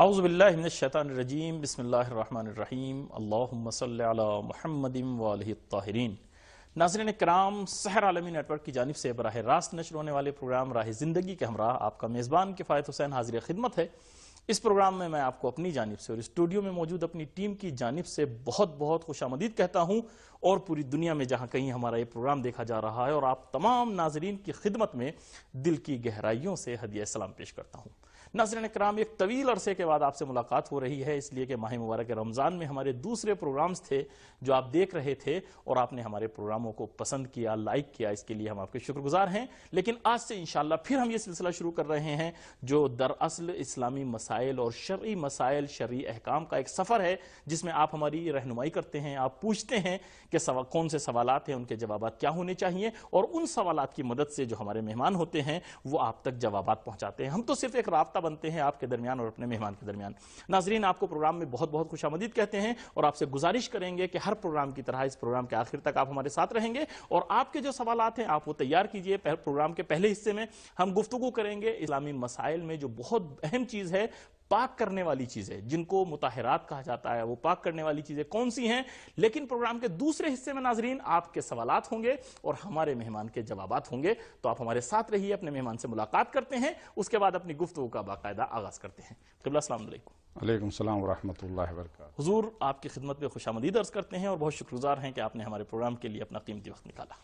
اعوذ باللہ من الشیطان الرجیم بسم اللہ الرحمن الرحیم اللہم صلی علی محمد وآلہ الطاہرین۔ ناظرین کرام، سحر عالمی نیٹ ورک کی جانب سے براہ راست نشر ہونے والے پروگرام راہ زندگی کے ہمراہ آپ کا میزبان کفایت حسین حاضر خدمت ہے۔ اس پروگرام میں آپ کو اپنی جانب سے اور اسٹوڈیو میں موجود اپنی ٹیم کی جانب سے بہت بہت خوش آمدید کہتا ہوں، اور پوری دنیا میں جہاں کہیں ہمارا یہ پروگرام دیکھا جا رہا ہے اور آپ تمام ناظرین کی خدمت میں دل کی گہرائیوں سے ہدیہ سلام پیش کرتا ہوں۔ ناظرین کرام، ایک طویل عرصے کے بعد آپ سے ملاقات ہو رہی ہے، اس لیے کہ ماہ مبارک رمضان میں ہمارے دوسرے پروگرامز تھے جو آپ دیکھ رہے تھے اور آپ نے ہمارے پروگراموں کو پسند کیا، لائک کیا، اس کے لیے ہم آپ کے شکر گزار ہیں۔ لیکن آج سے انشاءاللہ پھر ہم یہ سلسلہ شروع کر رہے ہیں جو دراصل اسلامی مسائل اور شرعی مسائل، شرعی احکام کا ایک سفر ہے، جس میں آپ ہماری رہنمائی کرتے ہیں، آپ پوچھتے ہیں کہ کون سے سوالات ہیں، ان کے جوابات کیا ہونے چاہیے، اور ان سوالات کی مدد سے جو ہمارے مہمان ہوتے ہیں وہ آپ تک جوابات پہنچاتے ہیں۔ ہم تو صرف ایک رابطہ بنتے ہیں آپ کے درمیان اور اپنے مہمان کے درمیان۔ ناظرین، آپ کو پروگرام میں بہت بہت خوش آمدید کہتے ہیں اور آپ سے گزارش کریں گے کہ ہر پروگرام کی طرح اس پروگرام کے آخر تک آپ ہمارے ساتھ رہیں گے، اور آپ کے جو سوالات ہیں آپ وہ تیار کیجئے۔ پروگرام کے پہلے حصے میں ہم گفتگو کریں گے اسلامی مسائل میں جو بہت اہم چیز ہے، پاک کرنے والی چیزیں جن کو مطہرات کہا جاتا ہے، وہ پاک کرنے والی چیزیں کون سی ہیں۔ لیکن پروگرام کے دوسرے حصے میں ناظرین آپ کے سوالات ہوں گے اور ہمارے مہمان کے جوابات ہوں گے، تو آپ ہمارے ساتھ رہیے، اپنے مہمان سے ملاقات کرتے ہیں، اس کے بعد اپنی گفتگو کا باقاعدہ آغاز کرتے ہیں۔ قبلہ السلام علیکم۔ وعلیکم السلام ورحمۃ اللہ وبرکاتہ۔ حضور، آپ کی خدمت میں خوش آمدید عرض کرتے ہیں اور بہت شکر گزار ہیں کہ آپ نے ہمارے پروگرام کے لیے اپنا قیمتی وقت نکالا۔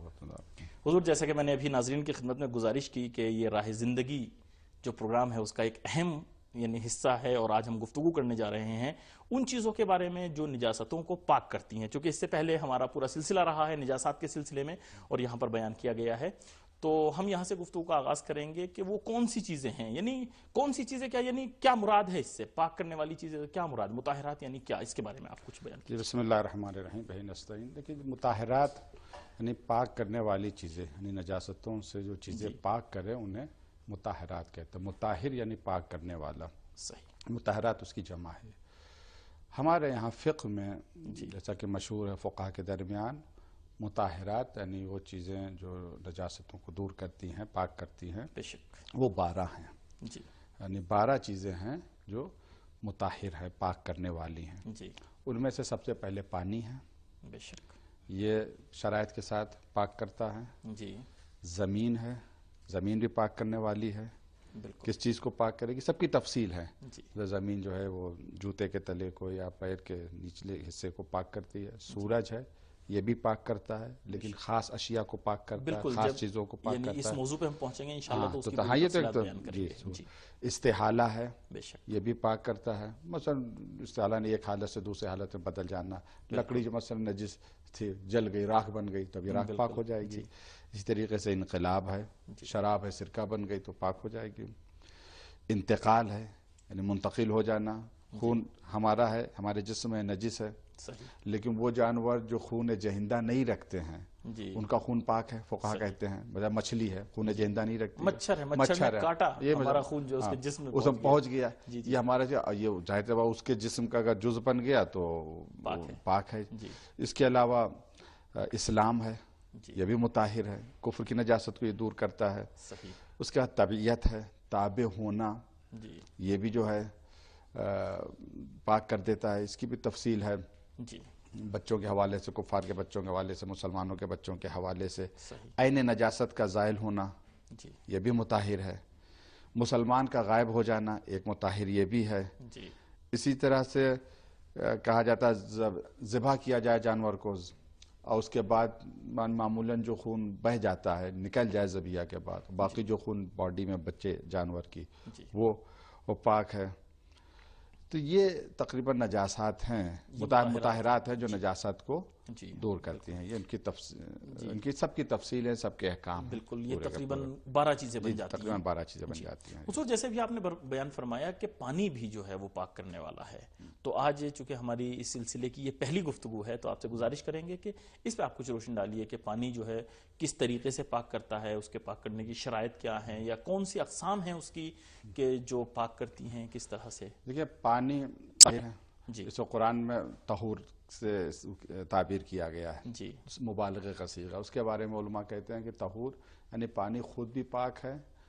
حضور، جیسا کہ میں نے ابھی ناظرین کی خدمت میں گزارش کی کہ یہ راہ زندگی جو پروگرام ہے اس کا ایک اہم حصہ ہے، اور آج ہم گفتگو کرنے جا رہے ہیں ان چیزوں کے بارے میں جو نجاستوں کو پاک کرتی ہیں، چونکہ اس سے پہلے ہمارا پورا سلسلہ رہا ہے نجاسات کے سلسلے میں اور یہاں پر بیان کیا گیا ہے، تو ہم یہاں سے گفتگو کا آغاز کریں گے کہ وہ کون سی چیزیں ہیں، کون سی چیزیں کیا مراد ہے اس سے پاک کرنے والی چیزیں، کیا مراد مطہرات کیا، اس کے بارے میں آپ کچھ بیان کیجئے۔ بسم اللہ الرحمن الرحیم، بہ نستعین۔ دیکھیے، مطہرات پاک کرنے والی چیزیں، نجاستوں سے جو چیزیں پاک کریں انہیں مطہرات کہتے ہیں۔ مطہر یعنی پاک کرنے والا، صحیح۔ مطہرات اس کی جمع ہے۔ ہمارے یہاں فقہ میں جیسا کہ مشہور ہے فقہا کے درمیان، مطہرات یعنی وہ چیزیں جو نجاستوں کو دور کرتی ہیں، پاک کرتی ہیں، بے شک، وہ 12 ہیں۔ جی، یعنی 12 چیزیں ہیں جو مطہر ہے، پاک کرنے والی ہیں۔ جی، ان میں سے سب سے پہلے پانی ہے، بے شک، یہ شرائط کے ساتھ پاک کرتا ہے۔ جی، زمین ہے، زمین بھی پاک کرنے والی ہے۔ بالکل، کس چیز کو پاک کرے گی، سب کی تفصیل ہے۔ جی، زمین جو ہے وہ جوتے کے تلے کو یا پیر کے نچلے حصے کو پاک کرتی ہے۔ سورج ہے، یہ بھی پاک کرتا ہے، لیکن خاص اشیاء کو پاک کرتا ہے، خاص چیزوں کو پاک کرتا ہے۔ اس موضوع پہ ہم پہنچیں گے انشاءاللہ تو اس کی یہ پوری تو تفصیلات بیان کریں گے۔ جی، استحالہ ہے، بے شک، یہ بھی پاک کرتا ہے۔ مثلا استحالہ نے ایک حالت سے دوسرے حالت میں بدل جانا، لکڑی جو مثلا نجس تھی جل گئی، راکھ بن گئی تو اب یہ راکھ پاک ہو جائے گی۔ اسی طریقے سے انقلاب ہے، شراب ہے، سرکہ بن گئی تو پاک ہو جائے گی۔ انتقال ہے، یعنی منتقل ہو جانا۔ خون ہمارا ہے، ہمارے جسم میں نجس ہے، لیکن وہ جانور جو خون جہندہ نہیں رکھتے ہیں ان کا خون پاک ہے۔ فقہا کہتے ہیں مثلا مچھلی ہے، خون جہندہ نہیں رکھتی، مچھر ہے، کاٹا ہمارا خون جو اس کے جسم میں اس میں پہنچ گیا، یہ ہمارا یہ ظاہر ہے اس کے جسم کا اگر جز بن گیا تو پاک ہے۔ اس کے علاوہ اسلام ہے، یہ بھی مطہر ہے، کفر کی نجاست کو یہ دور کرتا ہے۔ اس کے بعد طبیعت ہے، تابع ہونا، یہ بھی جو ہے پاک کر دیتا ہے، اس کی بھی تفصیل ہے۔ بچوں کے حوالے سے، کفار کے بچوں کے حوالے سے، مسلمانوں کے بچوں کے حوالے سے عین نجاست کا زائل ہونا، یہ بھی مطہر ہے۔ مسلمان کا غائب ہو جانا ایک مطہر یہ بھی ہے۔ اسی طرح سے کہا جاتا ہے ذبح کیا جائے جانور کو اور اس کے بعد معمولاً جو خون بہہ جاتا ہے نکل جائے ذبیحہ کے بعد، باقی جو خون باڈی میں بچے جانور کی وہ پاک ہے۔ تو یہ تقریباً نجاسات ہیں، مطہرات ہیں جو نجاسات کو دور کرتی ہیں۔ یہ ان کی سب کی تفصیل ہے، سب کے احکام ہیں۔ بالکل، یہ تقریباً 12 چیزیں بن جاتی ہیں۔ تقریباً 12 چیزیں بن جاتی ہیں۔ حضور، جیسے بھی آپ نے بیان فرمایا کہ پانی بھی جو ہے وہ پاک کرنے والا ہے، تو آج چونکہ ہماری اس سلسلے کی یہ پہلی گفتگو ہے تو آپ سے گزارش کریں گے کہ اس پہ آپ کچھ روشن ڈالیے کہ پانی جو ہے کس طریقے سے پاک کرتا ہے، اس کے پاک کرنے کی شرائط کیا ہیں، یا کون سی اقسام ہیں اس کی کہ جو پاک کرتی ہیں کس طرح سے۔ دیکھیے، پانی ہے، اس کو قرآن میں طہور سے تعبیر کیا گیا ہے، مبالغے کا صیغہ۔ اس کے بارے میں علماء کہتے ہیں کہ طہور یعنی پانی خود بھی پاک ہے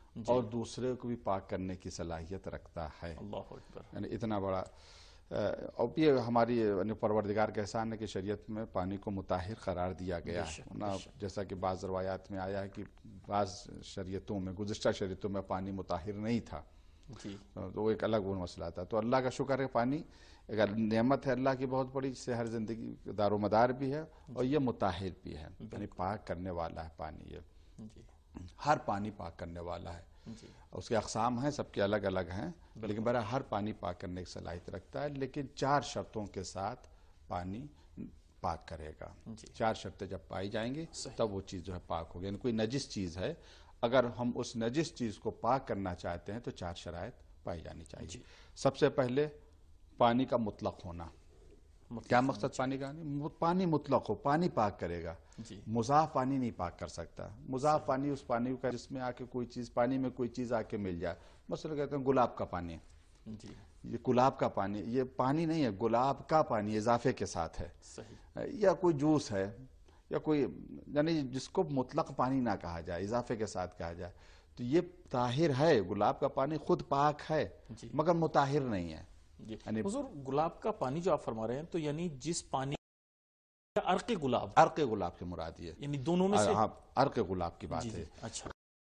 اور دوسرے کو بھی پاک کرنے کی صلاحیت رکھتا ہے. اللہ اکبر. یعنی اتنا بڑا، اور یہ ہماری پروردگار کا احسان ہے کہ شریعت میں پانی کو مطہر قرار دیا گیا ہے. جیسا کہ بعض روایات میں آیا ہے کہ بعض شریعتوں میں، گزشتہ شریعتوں میں پانی مطہر نہیں تھا، تو وہ ایک الگ وہ مسئلہ تھا. تو اللہ کا شکر ہے، پانی اگر نعمت ہے اللہ کی بہت بڑی، سے ہر زندگی دار و مدار بھی ہے، اور یہ مطہر بھی ہے، یعنی پاک کرنے والا ہے پانی. یہ ہر پانی پاک کرنے والا ہے. اس کے اقسام ہیں، سب کے الگ الگ ہیں، لیکن برای ہر پانی پاک کرنے کی صلاحیت رکھتا ہے. لیکن 4 شرطوں کے ساتھ پانی پاک کرے گا. 4 شرطیں جب پائی جائیں گی تب وہ چیز جو ہے پاک ہوگی. یعنی کوئی نجس چیز ہے، اگر ہم اس نجس چیز کو پاک کرنا چاہتے ہیں تو 4 شرائط پائی جانی چاہیے. سب سے پہلے پانی کا مطلق ہونا. کیا مقصد پانی کا؟ پانی مطلق ہو، پانی پاک کرے گا. مضاف پانی نہیں پاک کر سکتا. مضاف پانی اس پانی کا جس میں آ کے کوئی چیز، پانی میں کوئی چیز آ کے مل جائے. مثلا کہتے ہیں گلاب کا پانی، یہ گلاب کا پانی، یہ پانی نہیں ہے، گلاب کا پانی اضافے کے ساتھ ہے. یا کوئی جوس ہے، یا کوئی، یعنی جس کو مطلق پانی نہ کہا جائے، اضافے کے ساتھ کہا جائے، تو یہ طاہر ہے. گلاب کا پانی خود پاک ہے مگر مطہر نہیں ہے. حضور گلاب کا پانی جو آپ فرما رہے ہیں، تو یعنی جس پانی عرق گلاب، عرق گلاب کی مراد ہے، یعنی دونوں میں سے عرق گلاب کی بات ہے. اچھا،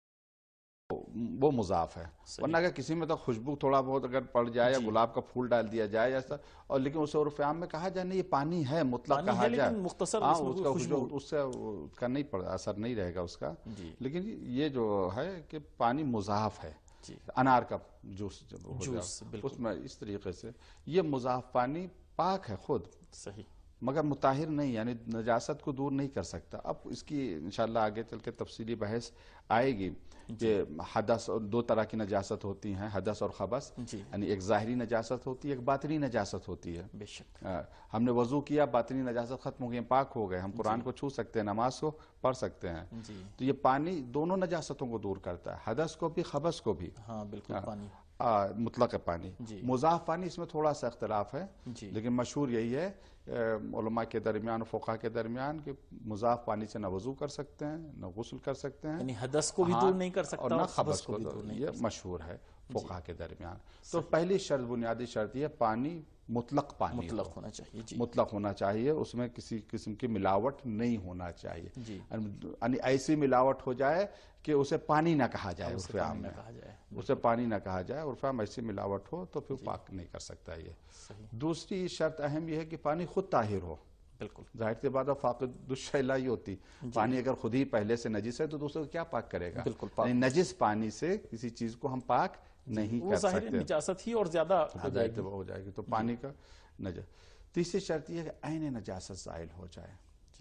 وہ مضاف ہے. ورنہ اگر کسی میں تو خوشبو تھوڑا بہت اگر پڑ جائے، یا گلاب کا پھول ڈال دیا جائے ایسا، اور لیکن اسے عرف عام میں کہا جائے نہیں یہ پانی ہے، مطلق کہا جائے، مختصر اس سے اس کا نہیں پڑا، اثر نہیں رہے گا اس کا. لیکن یہ جو ہے کہ پانی مضاف ہے. انار کا جوس جب ہو جائے اس میں اس طریقے سے، یہ مضاف پانی پاک ہے خود، صحیح، مگر مطہر نہیں، یعنی نجاست کو دور نہیں کر سکتا. اب اس کی انشاءاللہ آگے چل کے تفصیلی بحث آئے گی کہ حدث، 2 طرح کی نجاست ہوتی ہیں، حدث اور خبث. یعنی ایک ظاہری نجاست ہوتی ہے، ایک باطنی نجاست ہوتی ہے. بے شک ہم نے وضو کیا، باطنی نجاست ختم ہو گئی، پاک ہو گئے، ہم قرآن کو چھو سکتے ہیں، نماز کو پڑھ سکتے ہیں. تو یہ پانی دونوں نجاستوں کو دور کرتا ہے، حدث کو بھی، خبث کو بھی. ہاں بالکل، پانی مطلق پانی. مضاف پانی اس میں تھوڑا سا اختلاف ہے، لیکن مشہور یہی ہے علماء کے درمیان، فقہاء کے درمیان، کہ مضاف پانی سے نہ وضو کر سکتے ہیں، نہ غسل کر سکتے ہیں، یعنی حدث کو بھی دور نہیں کر سکتا اور نہ خبث کو بھی دور نہیں. یہ مشہور ہے فقہاء کے درمیان. تو پہلی شرط، بنیادی شرط یہ پانی مطلق پانی، مطلق ہونا چاہیے. مطلق ہونا چاہیے، اس میں کسی قسم کی ملاوٹ نہیں ہونا چاہیے. یعنی ایسی ملاوٹ ہو جائے کہ اسے پانی نہ کہا جائے، عرف عام میں اسے پانی نہ کہا جائے، عرف عام ایسی ملاوٹ ہو تو پھر پاک نہیں کر سکتا. یہ دوسری شرط اہم یہ ہے کہ پانی خود طاہر ہو. بالکل، ظاہر سی بات ہے، فاقد الشیء لا یؤتی. پانی اگر خود ہی پہلے سے نجس ہے تو دوسرے کو کیا پاک کرے گا؟ یعنی نجس پانی سے کسی چیز کو ہم پاک نہیں کر سکتے، ظاہر نجاست ہی اور زیادہ ہو جائے گی. تو پانی کا نجاست. تیسری شرط یہ ہے کہ عین نجاست زائل ہو جائے.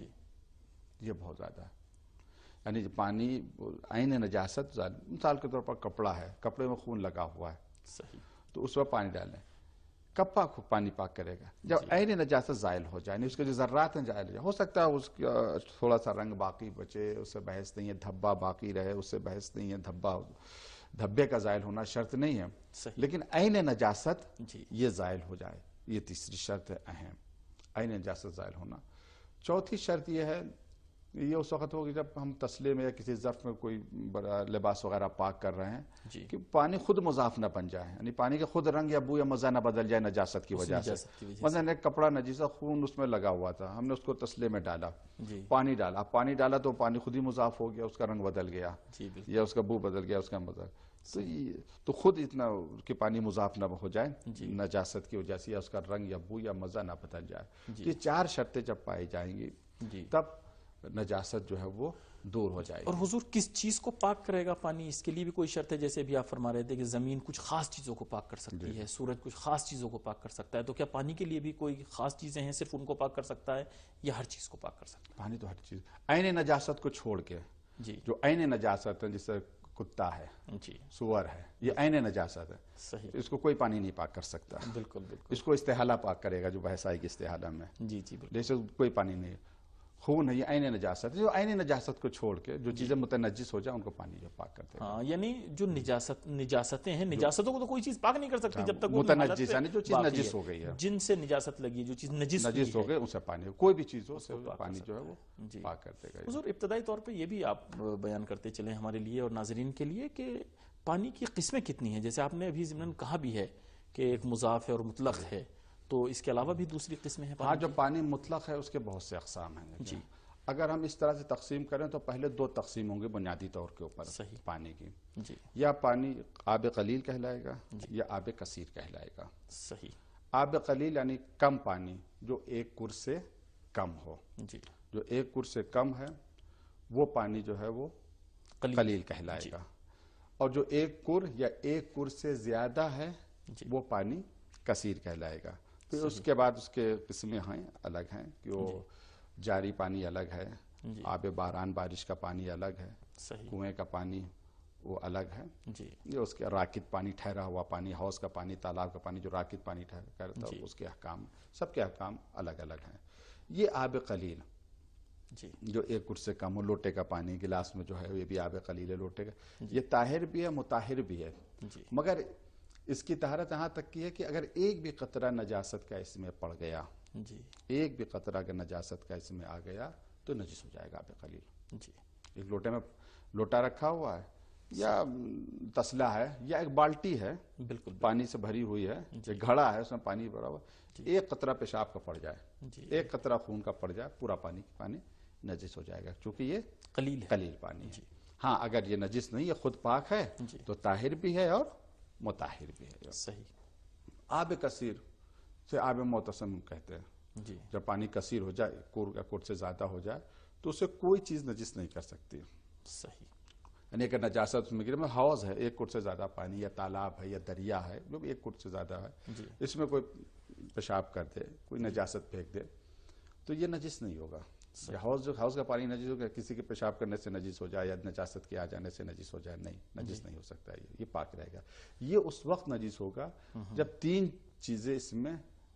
یہ بہت زیادہ ہے. یعنی پانی عین نجاست زائل، مثال کے طور پر کپڑا ہے، کپڑے میں خون لگا ہوا ہے، صحیح، تو اس پر پانی ڈالیں، کب پانی پاک کرے گا؟ جب عین نجاست زائل ہو جائے، اس کے جو ذرات ہیں زائل ہو جائے. ہو سکتا ہے اس کا تھوڑا سا رنگ باقی بچے، اس سے بحث نہیں ہے، دھبا باقی رہے، اس سے بحث نہیں ہے، دھبے کا زائل ہونا شرط نہیں ہے، لیکن عین نجاست یہ زائل ہو جائے. یہ تیسری شرط ہے اہم، عین نجاست زائل ہونا. چوتھی شرط یہ ہے، یہ اس وقت ہوگی جب ہم تسلے میں یا کسی ظرف میں کوئی بڑا لباس وغیرہ پاک کر رہے ہیں، کہ پانی خود مضاف نہ بن جائے، یعنی پانی کے خود رنگ یا بو یا مزہ نہ بدل جائے نجاست کی وجہ سے. مثلا ایک کپڑا نجیسا، خون اس میں لگا ہوا تھا، ہم نے اس کو تسلے میں ڈالا، پانی ڈالا تو پانی خود ہی مضاف ہو گیا، اس کا رنگ بدل گیا یا اس کا بو بدل گیا، اس کا مزہ. تو خود اتنا کہ پانی مضاف نہ ہو جائے نجاست کی وجہ سے، یا اس کا رنگ یا بو یا مزہ نہ بدل جائے. یہ 4 شرطیں جب پائی جائیں گی تب نجاست جو ہے وہ دور ہو جائے گی. اور حضور کس چیز کو پاک کرے گا پانی؟ اس کے لیے بھی کوئی شرط ہے؟ جیسے بھی آپ فرما رہے تھے کہ زمین کچھ خاص چیزوں کو پاک کر سکتی ہے، سورج کچھ خاص چیزوں کو پاک کر سکتا ہے، تو کیا پانی کے لیے بھی کوئی خاص چیزیں ہیں صرف ان کو پاک کر سکتا ہے، یا ہر چیز کو پاک کر سکتا ہے؟ پانی تو ہر چیز، عین نجاست کو چھوڑ کے جو عین نجاست ہے، جیسے کتا ہے، سور ہے، یہ عین نجاست ہے، صحیح، اس کو کوئی پانی نہیں پاک کر سکتا. بالکل بالکل. اس کو استحالہ پاک کرے گا، جو بحث آئے گی استحالہ میں. جی بالکل. جیسے کوئی پانی نہیں. خون ہے، یہ عین نجاست ہے، جو عین نجاست کو چھوڑ کے جو چیزیں متنجس ہو جائیں ان کو پانی جو پاک کرتے ہیں. ہاں، یعنی جو نجاستیں ہیں، نجاستوں کو تو کوئی چیز پاک نہیں کر سکتی جب تک وہ متنجس، یعنی جو چیز نجس ہو گئی ہے، جن سے نجاست لگی، جو چیز نجس ہو گئی، اسے پانی، کوئی بھی چیز ہو اسے پانی جو ہے وہ پاک کر دے گا. حضور ابتدائی طور پہ یہ بھی آپ بیان کرتے چلیں ہمارے لیے اور ناظرین کے لیے کہ پانی کی قسمیں کتنی ہیں. جیسے آپ نے ابھی ضمن کہا بھی ہے کہ ایک مضاف ہے اور مطلق ہے، تو اس کے علاوہ بھی دوسری قسمیں ہیں. ہاں، جو پانی مطلق ہے اس کے بہت سے اقسام ہیں. جی، اگر ہم اس طرح سے تقسیم کریں تو پہلے 2 تقسیم ہوں گے بنیادی طور کے اوپر پانی کی. جی، یا پانی آب قلیل کہلائے گا یا آب کثیر کہلائے گا. صحیح. آب قلیل یعنی کم پانی، جو 1 کر سے کم ہو. جی، جو 1 کر سے کم ہے وہ پانی جو ہے وہ قلیل کہلائے گا. اور جو 1 کر یا 1 کر سے زیادہ ہے وہ پانی کثیر کہلائے گا. پھر اس کے بعد اس کے قسمیں ہیں، الگ ہیں کہ وہ جاری پانی الگ ہے، آب باران بارش کا پانی الگ ہے، کنویں کا پانی وہ الگ ہے. یہ اس کے راکد پانی، ٹھہرا ہوا پانی، حوض کا پانی، تالاب کا پانی جو راکد پانی ٹھہرا کرتا ہے، اس کے احکام، سب کے احکام الگ الگ ہیں. یہ آب قلیل جو 1 کر سے کم ہو، لوٹے کا پانی گلاس میں جو ہے یہ بھی آب قلیل ہے لوٹے کا. یہ طاہر بھی ہے مطہر بھی ہے، مگر اس کی طہارت یہاں تک کی ہے کہ اگر ایک بھی قطرہ نجاست کا اس میں پڑ گیا، ایک بھی قطرہ اگر نجاست کا اس میں آ گیا تو نجس ہو جائے گا آب قلیل. ایک لوٹے میں لوٹا رکھا ہوا ہے یا تسلا ہے یا ایک بالٹی ہے، بالکل پانی سے بھری ہوئی ہے، ایک گھڑا ہے اس میں پانی بھرا ہوا، ایک قطرہ پیشاب کا پڑ جائے، ایک قطرہ خون کا پڑ جائے، پورا پانی نجس ہو جائے گا، کیونکہ یہ قلیل پانی ہے. ہاں، اگر یہ نجس نہیں، یہ خود پاک ہے تو طاہر بھی ہے اور مطہر بھی ہے. صحیح. آب کثیر سے آب معتصم کہتے ہیں. جب پانی کثیر ہو جائے، کور سے زیادہ ہو جائے تو اسے کوئی چیز نجس نہیں کر سکتی. صحیح. یعنی اگر نجاست اس میں گرے، میں حوض ہے، 1 کر سے زیادہ پانی، یا تالاب ہے یا دریا ہے جو بھی 1 کر سے زیادہ ہے، اس میں کوئی پیشاب کر دے، کوئی نجاست پھینک دے تو یہ نجس نہیں ہوگا. حوض کا پانی نجس ہوگا، کسی کے پیشاب کرنے سے نجس ہو جائے یا نجاست کے آ جانے سے نجس ہو جائے، نہیں، نجس نہیں ہو سکتا. یہ پاک رہے گا. یہ اس وقت نجس ہوگا جب 3 چیزیں اس میں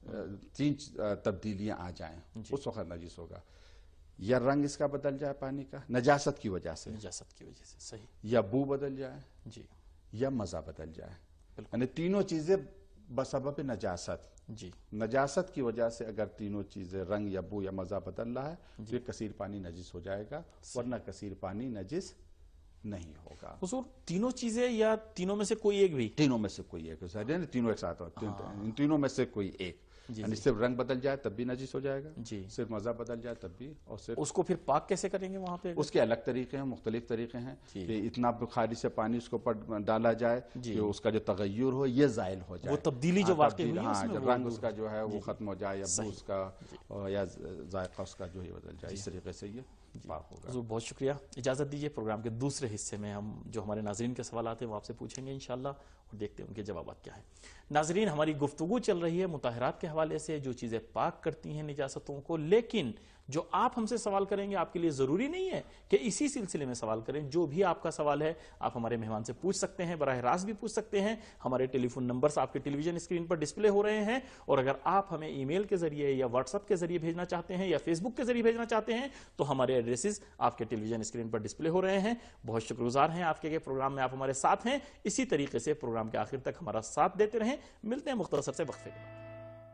3 تبدیلیاں آ جائیں، اس وقت نجس ہوگا. یا رنگ اس کا بدل جائے پانی کا نجاست کی وجہ سے، صحیح. یا بو بدل جائے، یا مزہ بدل جائے. یعنی تینوں چیزیں بسبب نجاست، نجاست کی وجہ سے اگر تینوں چیزیں رنگ یا بو یا مزہ بدل رہا ہے تو یہ کثیر پانی نجس ہو جائے گا، ورنہ کثیر پانی نجس نہیں ہوگا. حضور، تینوں چیزیں یا تینوں میں سے کوئی ایک بھی؟ تینوں میں سے کوئی ایک، یعنی تینوں ایک ساتھ، ان تینوں میں سے کوئی ایک. یعنی صرف رنگ بدل جائے تب بھی نجس ہو جائے گا، صرف مزہ بدل جائے تب بھی. اور صرف اس کو پھر پاک کیسے کریں گے وہاں پہ؟ اس کے الگ طریقے ہیں، مختلف طریقے ہیں کہ اتنا بخاری سے پانی اس کو ڈالا جائے کہ اس کا جو تغیر ہو یہ زائل ہو جائے، وہ تبدیلی جو واقع ہوئی ہے، رنگ اس کا جو ہے وہ ختم ہو جائے، یا بو اس کا یا ذائقہ اس کا جو ہے بدل جائے. اس طریقے سے یہ پاک ہوگا. حضور بہت شکریہ. اجازت دیجیے، پروگرام کے دوسرے حصے میں ہم جو ہمارے ناظرین کے سوالات ہیں وہ آپ سے پوچھیں گے انشاءاللہ، اور دیکھتے ہیں ان کے جوابات کیا ہیں. ناظرین، ہماری گفتگو چل رہی ہے مطہرات کے حوالے سے، جو چیزیں پاک کرتی ہیں نجاستوں کو، لیکن جو آپ ہم سے سوال کریں گے آپ کے لیے ضروری نہیں ہے کہ اسی سلسلے میں سوال کریں. جو بھی آپ کا سوال ہے آپ ہمارے مہمان سے پوچھ سکتے ہیں، براہ راست بھی پوچھ سکتے ہیں. ہمارے ٹیلی فون نمبرز آپ کے ٹیلی ویژن اسکرین پر ڈسپلے ہو رہے ہیں، اور اگر آپ ہمیں ای میل کے ذریعے یا واٹس ایپ کے ذریعے بھیجنا چاہتے ہیں یا فیس بک کے ذریعے بھیجنا چاہتے ہیں تو ہمارے ایڈریسز آپ کے ٹیلی ویژن اسکرین پر ڈسپلے ہو رہے ہیں. بہت شکر گزار ہیں آپ کے پروگرام میں آپ ہمارے ساتھ ہیں. اسی طریقے سے پروگرام کے آخر تک ہمارا ساتھ دیتے رہیں. ملتے ہیں مختصر سے وقفے کے بعد.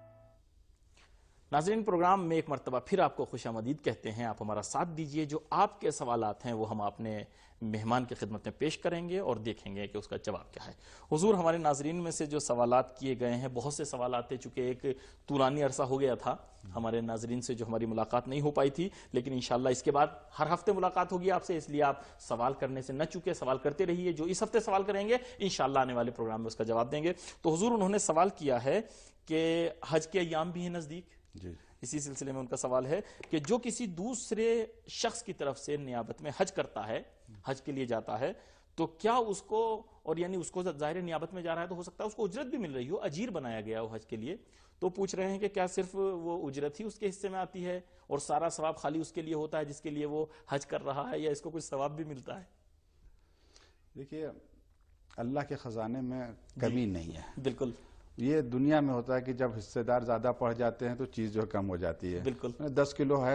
ناظرین، پروگرام میں ایک مرتبہ پھر آپ کو خوش آمدید کہتے ہیں. آپ ہمارا ساتھ دیجئے. جو آپ کے سوالات ہیں وہ ہم اپنے مہمان کی خدمت میں پیش کریں گے اور دیکھیں گے کہ اس کا جواب کیا ہے. حضور، ہمارے ناظرین میں سے جو سوالات کیے گئے ہیں، بہت سے سوالات تھے، چونکہ ایک طولانی عرصہ ہو گیا تھا ہمارے ناظرین سے جو ہماری ملاقات نہیں ہو پائی تھی، لیکن انشاءاللہ اس کے بعد ہر ہفتے ملاقات ہوگی آپ سے. اس لیے آپ سوال کرنے سے نہ چکے، سوال کرتے رہیے. جو اس ہفتے سوال کریں گے انشاءاللہ آنے والے پروگرام میں اس کا جواب دیں گے. تو حضور، انہوں نے سوال کیا ہے کہ حج کے ایام بھی ہیں نزدیک. اسی سلسلے میں ان کا سوال ہے کہ جو کسی دوسرے شخص کی طرف سے نیابت میں حج کرتا ہے، حج کے لیے جاتا ہے، تو کیا اس کو، اور یعنی اس کو ظاہر نیابت میں جا رہا ہے تو ہو سکتا ہے اس کو اجرت بھی مل رہی ہو، اجیر بنایا گیا ہو حج کے لیے، تو پوچھ رہے ہیں کہ کیا صرف وہ اجرت ہی اس کے حصے میں آتی ہے اور سارا ثواب خالی اس کے لیے ہوتا ہے جس کے لیے وہ حج کر رہا ہے، یا اس کو کچھ ثواب بھی ملتا ہے؟ دیکھیے، اللہ کے خزانے میں کمی نہیں ہے. بالکل. یہ دنیا میں ہوتا ہے کہ جب حصے دار زیادہ پڑھ جاتے ہیں تو چیز جو کم ہو جاتی ہے. بالکل. 10 کلو ہے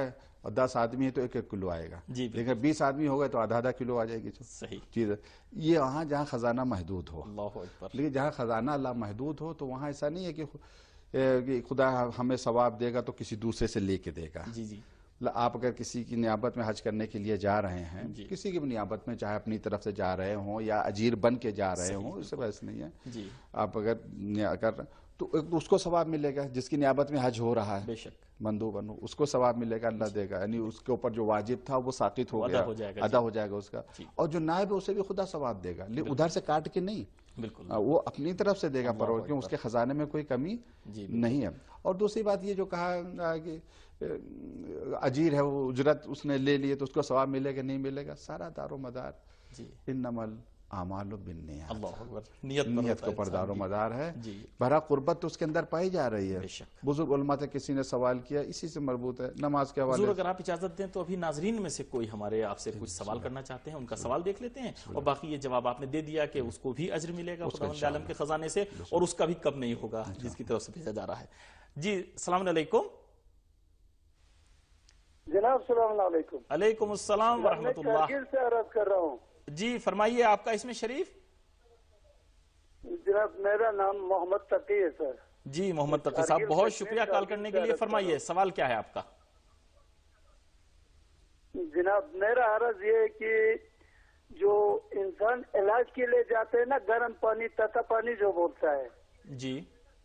اور 10 آدمی ہے تو 1-1 کلو آئے گا. جی لیکن 20 آدمی ہوگا تو آدھا کلو آ جائے گی. صحیح چیز یہ وہاں جہاں خزانہ محدود ہو. اللہ اکبر. لیکن جہاں خزانہ اللہ محدود ہو تو وہاں ایسا نہیں ہے کہ خدا ہمیں ثواب دے گا تو کسی دوسرے سے لے کے دے گا. جی جی. آپ اگر کسی کی نیابت میں حج کرنے کے لیے جا رہے ہیں, کسی کی بھی نیابت میں, چاہے اپنی طرف سے جا رہے ہوں یا اجیر بن کے جا رہے ہوں, اس سے بحث نہیں ہے. جی. آپ اگر تو اس کو ثواب ملے گا جس کی نیابت میں حج ہو رہا ہے. بے شک. مندوب اس کو ثواب ملے گا, اللہ دے گا. یعنی اس کے اوپر جو واجب تھا وہ ساقط ہو گیا, ادا ہو جائے گا اس کا. اور جو نائب ہے اسے بھی خدا ثواب دے گا, لیکن ادھر سے کاٹ کے نہیں, بالکل وہ اپنی طرف سے دے گا پرور, کیوں اس کے خزانے میں کوئی کمی نہیں ہے. اور دوسری بات یہ جو کہا کہ اجیر ہے وہ اجرت اس نے لے لیے تو اس کو ثواب ملے گا نہیں ملے گا, سارا دار و مدار انما الاعمال بالنیات, اللہ اکبر, نیت کو پر دار و مدار ہے. بہرحال قربت تو اس کے اندر پائی جا رہی ہے. بزرگ علماء سے کسی نے سوال کیا, اسی سے مربوط ہے نماز کے حوالے. حضور اگر آپ اجازت دیں تو ابھی ناظرین میں سے کوئی ہمارے آپ سے کچھ سوال کرنا چاہتے ہیں, ان کا سوال دیکھ لیتے ہیں, اور باقی یہ جواب آپ نے دے دیا کہ اس کو بھی اجر ملے گا خداوند عالم کے خزانے سے, اور اس کا بھی کب نہیں ہوگا جس کی طرف سے بھیجا جا رہا ہے. جی السلام علیکم. جناب السلام علیکم. علیکم السلام ورحمۃ اللہ. کارگل سے عرض کر رہا ہوں. جی فرمائیے, آپ کا اسم شریف؟ جناب میرا نام محمد تقی ہے سر. جی محمد تقی صاحب, بہت شکریہ کال کرنے کے لیے. فرمائیے سوال کیا ہے آپ کا؟ جناب میرا عرض یہ ہے کہ جو انسان علاج کے لیے جاتے ہیں نا, گرم پانی تتا پانی جو بولتا ہے, جی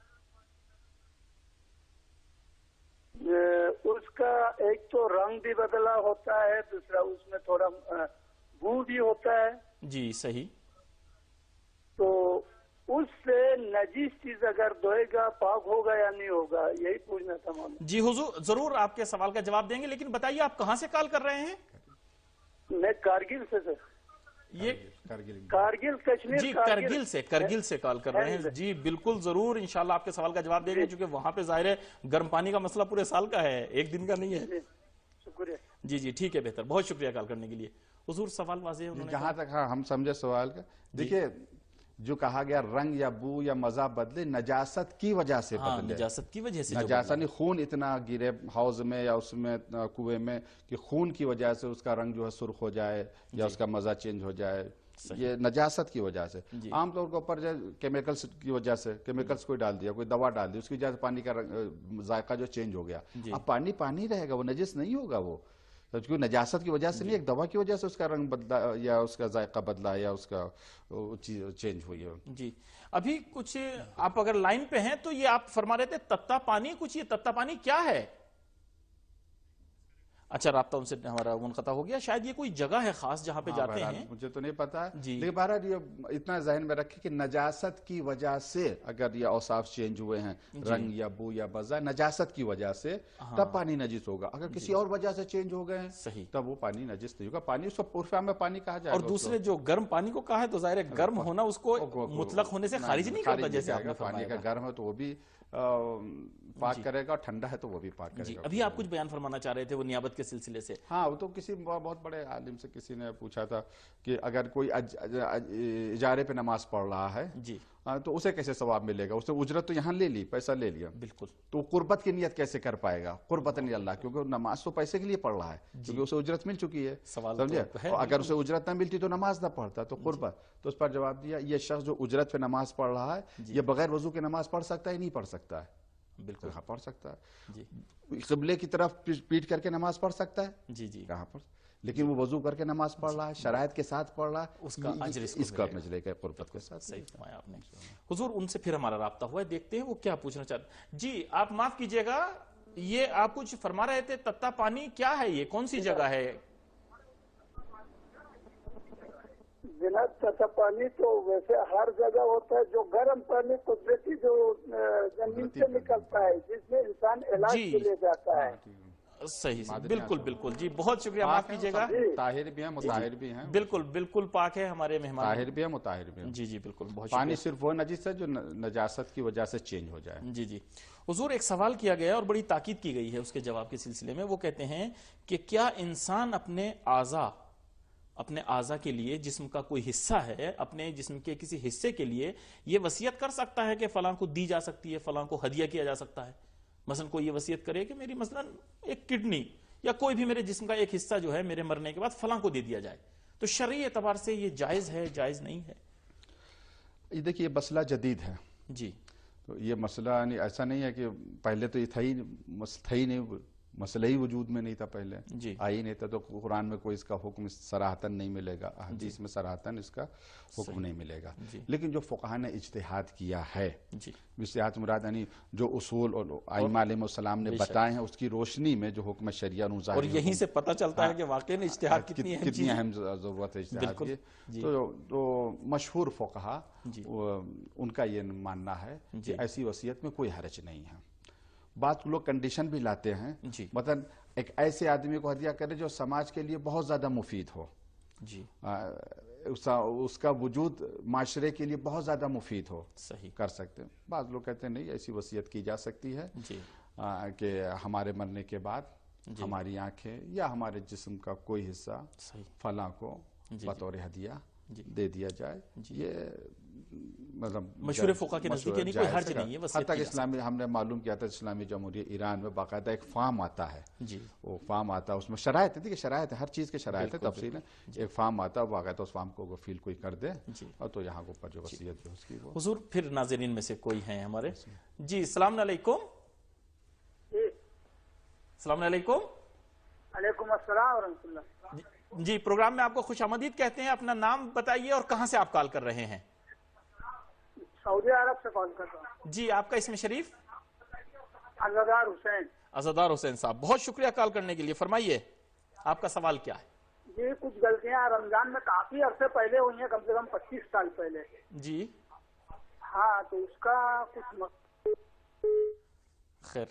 اس کا ایک تو رنگ بھی بدلا ہوتا ہے, دوسرا اس میں تھوڑا بو بھی ہوتا ہے. جی صحیح. تو اس سے نجیس چیز اگر دھوئے گا پاک ہوگا یا نہیں ہوگا, یہی پوچھنا تھا مولانا. جی حضور ضرور آپ کے سوال کا جواب دیں گے, لیکن بتائیے آپ کہاں سے کال کر رہے ہیں؟ میں کارگل سے سر. یہ کارگل کشمیر. جی کرگل سے کال کر رہے ہیں. جی بالکل ضرور انشاءاللہ آپ کے سوال کا جواب دیں گے, چونکہ وہاں پہ ظاہر ہے گرم پانی کا مسئلہ پورے سال کا ہے, ایک دن کا نہیں ہے. شکریہ. جی جی ٹھیک ہے, بہتر, بہت شکریہ کال کرنے کے لیے. حضور سوال واضح ہے انہوں نے جہاں تک ہم سمجھے سوال کا. دیکھیے جو کہا گیا رنگ یا بو یا مزہ بدلے, نجاست کی وجہ سے بدلے. نجاست کی وجہ سے, نجاست نہیں خون اتنا گرے حوض میں یا اس میں کنویں میں کہ خون کی وجہ سے اس کا رنگ جو ہے سرخ ہو جائے یا اس کا مزہ چینج ہو جائے, یہ نجاست کی وجہ سے. عام طور کے اوپر کیمیکلز کی وجہ سے, کیمیکلز کوئی ڈال دیا, کوئی دوا ڈال دی, اس کی وجہ سے پانی کا ذائقہ جو چینج ہو گیا. اب پانی پانی رہے گا, وہ نجس نہیں ہوگا. وہ کیونکہ نجاست کی وجہ سے نہیں, ایک دوا کی وجہ سے اس کا رنگ بدلا یا اس کا ذائقہ بدلا یا اس کا چیز چینج ہوئی ہے. جی ابھی کچھ آپ اگر لائن پہ ہیں تو یہ آپ فرما رہے تھے تتا پانی, کچھ یہ تتا پانی کیا ہے؟ اچھا رابطہ ان سے ہمارا منقطع ہو گیا, شاید یہ کوئی جگہ ہے خاص جہاں پہ جاتے ہیں, مجھے تو نہیں پتا. لیکن بہرحال یہ اتنا ذہن میں رکھے کہ نجاست کی وجہ سے اگر یہ اوصاف چینج ہوئے ہیں, رنگ یا بو یا مزہ, نجاست کی وجہ سے, تب پانی نجس ہوگا. اگر کسی اور وجہ سے چینج ہو گئے ہیں تب وہ پانی نجس نہیں ہوگا. پانی اس کو عرف میں پانی کہا جائے گا. اور دوسرے جو گرم پانی کو کہا ہے تو ظاہر ہے گرم ہونا اس کو مطلق ہونے سے خارج نہیں کرتا, جیسے آپ نے پانی کا گرم ہے تو وہ بھی پاک کرے گا, اور ٹھنڈا ہے تو وہ بھی پاک کرے گا. ابھی آپ کچھ بیان فرمانا چاہ رہے تھے وہ نیابت کے سلسلے سے. ہاں وہ تو کسی بہت بڑے عالم سے کسی نے پوچھا تھا کہ اگر کوئی اجارے پہ نماز پڑھ رہا ہے تو اسے کیسے ثواب ملے گا؟ اس نے اجرت تو یہاں لے لی, پیسہ لے لیا, بالکل, تو قربت کی نیت کیسے کر پائے گا؟ قربتاً اللہ, کیونکہ نماز تو پیسے کے لیے پڑھ رہا ہے, کیونکہ اسے اجرت مل چکی ہے. سمجھے؟ اگر اسے اجرت نہ ملتی تو نماز نہ پڑھتا, تو قربت. تو اس پر جواب دیا یہ شخص جو اجرت پہ نماز پڑھ رہا ہے یہ بغیر وضو کے نماز پڑھ سکتا ہے نہیں پڑھ سکتا ہے؟ بالکل کہاں پڑھ سکتا ہے. قبلے کی طرف پیٹ کر کے نماز پڑھ سکتا ہے؟ جی جی کہاں پر. لیکن وہ وضو کر کے نماز پڑھ رہا ہے, شرائط کے ساتھ پڑھ رہا ہے, اس کا اجر اس کا ملے گا قربت کے ساتھ. صحیح فرمایا آپ نے. حضور ان سے پھر ہمارا رابطہ ہوا ہے, دیکھتے ہیں وہ کیا پوچھنا چاہتے ہیں. جی آپ معاف کیجئے گا, یہ آپ کچھ فرما رہے تھے تتا پانی کیا ہے, یہ کون سی جگہ ہے؟ جناب تتا پانی تو ویسے ہر جگہ ہوتا ہے, جو گرم پانی قدرتی جو زمین سے نکلتا ہے جس میں انسان علاج کے لیے جاتا ہے. صحیح, بالکل بالکل. جی بہت شکریہ, معاف کیجئے گا. طاہر بھی ہیں, مطہر بھی ہیں. بالکل بالکل پاک ہے ہمارے مہمان. طاہر بھی ہیں, مطہر بھی ہیں. جی جی بالکل, بہت پانی صرف وہ نجس ہے جو نجاست کی وجہ سے چینج ہو جائے. جی جی. حضور ایک سوال کیا گیا اور بڑی تاکید کی گئی ہے اس کے جواب کے سلسلے میں. وہ کہتے ہیں کہ کیا انسان اپنے اعضاء کے لیے, جسم کا کوئی حصہ ہے, اپنے جسم کے کسی حصے کے لیے یہ وصیت کر سکتا ہے کہ فلاں کو دی جا سکتی ہے, فلاں کو ہدیہ کیا جا سکتا ہے؟ مثلا کوئی یہ وصیت کرے کہ میری مثلا ایک کڈنی या कोई भी मेरे जिस्म का एक हिस्सा जो है मेरे मरने के बाद फलां को दे दिया जाए, तो शरई एतबार से ये जायज है, जायज नहीं है? ये देखिए, ये मसला जदीद है जी। तो ये मसला ऐसा नहीं है कि पहले तो ये था ही नहीं, मसला ही वजूद में नहीं था पहले, आ ही नहीं था। तो कुरान में कोई इसका हुक्म सराहतन नहीं मिलेगा, हदीस में सराहतन इसका हुक्म नहीं मिलेगा। लेकिन जो फुक़हा ने इज्तिहाद किया है, इज्तिहाद मुराद यानी जो उसूल और आइमा अलैहिस्सलाम ने बताए हैं उसकी रोशनी में जो हुक्म शरिया और यहीं से पता चलता है कि वाकई में इज्तिहाद कितनी अहम जरूरत है इज्तिहाद की। तो मशहूर फुक़हा उनका ये मानना है कि ऐसी वसीयत में कोई हर्ज नहीं है। बात लोग कंडीशन भी लाते हैं, मतलब एक ऐसे आदमी को हदिया करे जो समाज के लिए बहुत ज्यादा मुफीद हो जी, उसका वजूद माशरे के लिए बहुत ज्यादा मुफीद हो, सही कर सकते हैं। बात लोग कहते हैं नहीं, ऐसी वसीयत की जा सकती है कि हमारे मरने के बाद हमारी आंखें या हमारे जिस्म का कोई हिस्सा फला को बतौर हदिया दे दिया जाए। ये मतलब मशहूर फुक़हा के नज़दीक यानी कोई हर्ज नहीं है। हद तक इस्लामी हमने मालूम किया था, इस्लामी जमहूरियत ईरान में बाकायदा एक फार्म आता है जी, वो फार्म आता है, उसमें शरायत है, देखिए शरायत है, हर चीज़ के शरायत है, तफसील है। एक फार्म आता है, बाकायदा उस फार्म को फील कोई कर दे और तो यहाँ के ऊपर जो वसीयत है उसकी वो। हुजूर फिर नाज़रीन में से कोई हैं हमारे? जी, अस्सलाम वालेकुम। अस्सलाम वालेकुम। वालेकुम अस्सलाम व रहमतुल्लाह। जी, प्रोग्राम में आपको खुशामदीद कहते हैं। अपना नाम बताइए और कहाँ से आप कॉल कर रहे हैं? सऊदी अरब से कॉल कर रहा हूँ। जी, आपका इसमें शरीफ? अज़दार हुसैन। अज़दार हुसैन साहब, बहुत शुक्रिया कॉल करने के लिए। फरमाइए, आपका सवाल क्या है? जी, कुछ गलतियां रमजान में काफी अरसे पहले हुई हैं, कम से कम 25 साल पहले जी। हाँ, तो उसका कुछ खैर,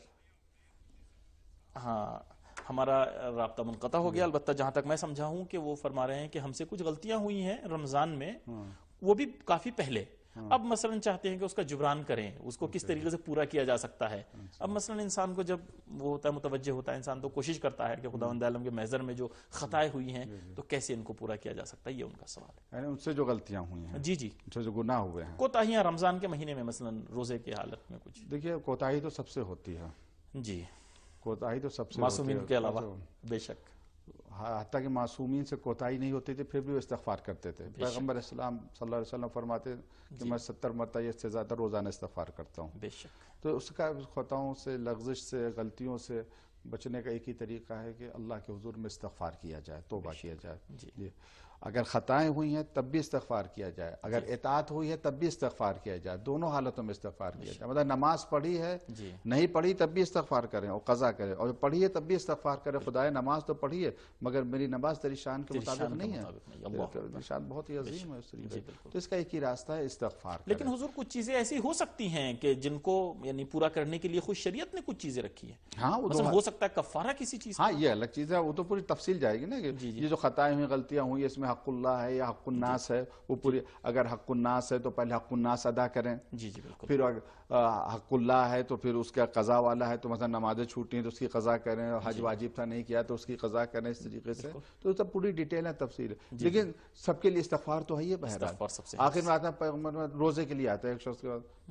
हाँ, हमारा राब्ता मुनक़ता हो गया। अलबत्ता जहां तक मैं समझा हूं कि वो फरमा रहे हैं कि हमसे कुछ गलतियां हुई हैं रमजान में, वो भी काफी पहले। अब मसलन चाहते हैं कि उसका जुबरान करें, उसको किस तरीके से पूरा किया जा सकता है। अब मसलन इंसान को जब वो होता है, मुतवज्जे होता है, इंसान तो कोशिश करता है कि खुदावंद आलम के महज़र में जो खताएं हुई हैं तो कैसे इनको पूरा किया जा सकता है, ये उनका सवाल है। उनसे जो गलतियां हुई हैं, जी जी, जो गुनाह हुए हैं, कोताहियां रमजान के महीने में मसलन रोजे की हालत में कुछ। देखिए, कोताही तो सबसे होती है जी, कोताही तो सबसे मासूमीन के अलावा बेशक। हत्ता कि मासूमीन से कोताही नहीं होती थी, फिर भी वो इस्तिग़फ़ार करते थे। पैगम्बर इस्लाम सल्लल्लाहु अलैहि वसल्लम फरमाते कि मैं 70 मरतबा या इससे ज़्यादा रोज़ाना इस्तिग़फ़ार करता हूँ। बेशक। तो उसका खताओं से, लग़्ज़िश से, गलतियों से बचने का एक ही तरीका है कि अल्लाह के हुज़ूर में इस्तिग़फ़ार किया जाए, तौबा किया जाए। जी, अगर खताएं हुई हैं तब भी इस्तिग़फ़ार किया जाए, अगर इताअत हुई है तब भी इस्तिग़फ़ार किया जाए, दोनों हालतों में इस्तिग़फ़ार किया जाए। मतलब नमाज पढ़ी है, नहीं पढ़ी तब भी इस्तिग़फ़ार करें और क़ज़ा करें, और पढ़ी है तब भी इस्तिग़फ़ार करें। खुदाए नमाज तो पढ़ी है मगर मेरी नमाज तेरी शान के मुताबिक नहीं है, तेरी शान बहुत ही अजीम है उस तरीके। तो इसका एक ही रास्ता है, इस्तिग़फ़ार। लेकिन हुजूर कुछ चीजें ऐसी हो सकती हैं कि जिनको यानी पूरा करने के लिए खुद शरीयत ने कुछ चीजें रखी है। हाँ, वो हो सकता है कफ़ारा किसी चीज। हाँ, ये अलग चीज है, वो तो पूरी तफसील जाएगी ना कि ये जो खताएं हुई, गलतियां हुई, इसमें हक़ुल्लाह है या हक़ुन्नास है, वो पूरी। अगर हक़ुन्नास है तो पहले हक़ुन्नास अदा करें। जी जी बिल्कुल। फिर हक़ुल्लाह है तो फिर उसका क़ज़ा वाला है, तो मतलब नमाज़ें छूटी हैं तो उसकी क़ज़ा करें, और हज वाजिब था नहीं किया तो उसकी क़ज़ा करें, इस तरीके से। तो सब पूरी डिटेल है, तफसील है। लेकिन सबके लिए इस्तिग़फ़ार तो है ही बहरहाल। आखिर में आता है रोजे के लिए आता है, एक शख्स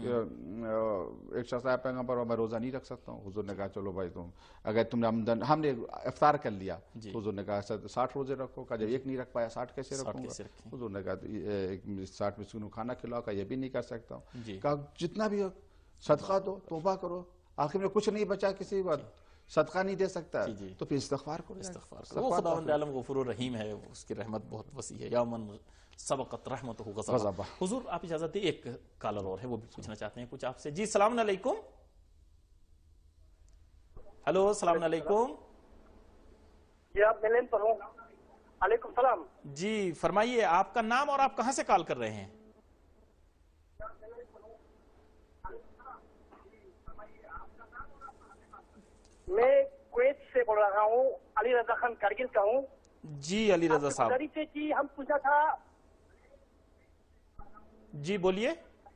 आया पैगम्बर, मैं रोजा नहीं रख सकता हूँ। हुजूर ने कहा चलो भाई, तुम अगर तुमने हमने इफ्तार कर लिया तो हुजूर ने कहा 60 रोजे रखो। कहा जब एक नहीं रख पाया 60 कैसे रखूंगा? हुजूर ने कहा 60 मिस्कीनों को खाना खिलाओ। का ये भी नहीं कर सकता हूँ। कहा जितना भी सदका दो, तौबा करो। आखिर में कुछ नहीं बचा, किसी बात सदका नहीं दे सकता, तो फिर इस्तिग़फ़ार करो। वो खुदावंद आलम गफूर रहीम है, उसकी रहमत बहुत वसी है। या मन सबक़त रहमतहु ग़ज़बा। हुजूर आप इजाजत दें, एक कॉलर और है, वो भी पूछना चाहते हैं कुछ आपसे। जी, सलाम अलैकुम। हेलो, सलाम अलैकुम। जी, आप मिलन पर हो? अलैकुम सलाम। जी, फरमाइए आपका नाम और आप कहां से कॉल कर रहे हैं? मैं कुवैत से बोल रहा हूँ, अली रजा खान कारगिल का हूँ। जी अली रजा साहब जी, हम पूछा था। जी बोलिए।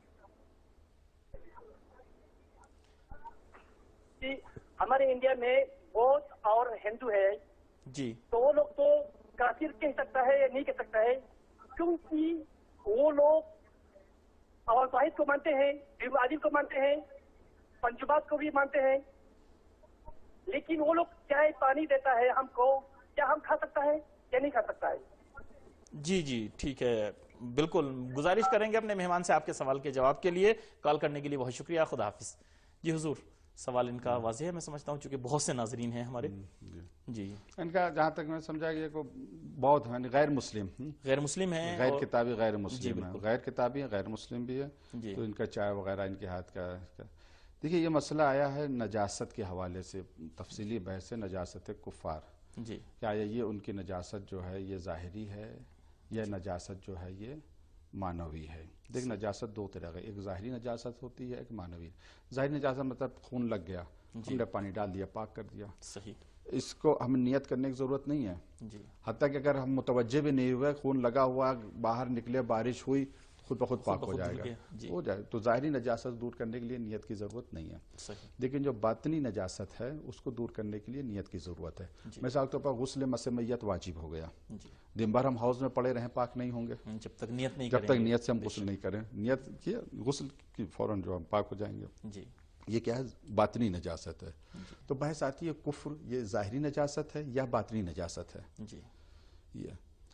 जी, हमारे इंडिया में बौद्ध और हिंदू है जी, तो वो लोग तो काफिर कह सकता है या नहीं कह सकता है, क्योंकि वो लोग अवल वाहिद को मानते हैं, आदिल को मानते हैं, पंचबाद को भी मानते हैं। لیکن وہ لوگ چائے پانی دیتا ہے ہم کو، کیا ہم کھا سکتا ہے یا نہیں کھا سکتا ہے؟ جی ٹھیک ہے، بالکل گزارش کریں گے اپنے مہمان سے آپ کے سوال کے جواب کے لیے. کال کرنے کے لیے بہت شکریہ، خدا حافظ. جی حضور، سوال ان کا واضح ہے میں سمجھتا ہوں، چونکہ بہت سے ناظرین ہیں ہمارے. جی ان کا جہاں تک میں سمجھا کہ بہت ہے غیر مسلم، غیر مسلم ہیں، غیر کتابی غیر مسلم ہے، غیر کتابی غیر مسلم بھی ہے. تو ان کا چائے وغیرہ ان کے ہاتھ کا دیکھیے یہ مسئلہ آیا ہے نجاست کے حوالے سے، تفصیلی بحث ہے نجاست کفار. جی کیا یہ ان کی نجاست جو ہے یہ ظاہری ہے یا نجاست جو ہے یہ معنوی ہے؟ دیکھ نجاست دو طرح کا، ایک ظاہری نجاست ہوتی ہے، ایک معنوی. ظاہری نجاست مطلب خون لگ گیا، ہم نے پانی ڈال دیا، پاک کر دیا، صحیح، اس کو ہم نیت کرنے کی ضرورت نہیں ہے. حتیٰ کہ اگر ہم متوجہ بھی نہیں ہوئے، خون لگا ہوا باہر نکلے، بارش ہوئی، خود بخود پاک ہو جائے گا، ہو جائے. تو ظاہری نجاست دور کرنے کے لیے نیت کی ضرورت نہیں ہے. لیکن جو باطنی نجاست ہے اس کو دور کرنے کے لیے نیت کی ضرورت ہے. مثال کے طور پر غسل مس میت واجب ہو گیا، دن بھر ہم حوض میں پڑے رہیں پاک نہیں ہوں گے جب تک نیت سے ہم غسل نہیں کریں. نیت کیا غسل کی فوراً جو ہم پاک ہو جائیں گے. یہ کیا ہے؟ باطنی نجاست ہے. تو بحث آتی ہے کفر یہ ظاہری نجاست ہے یا باطنی نجاست ہے. یہ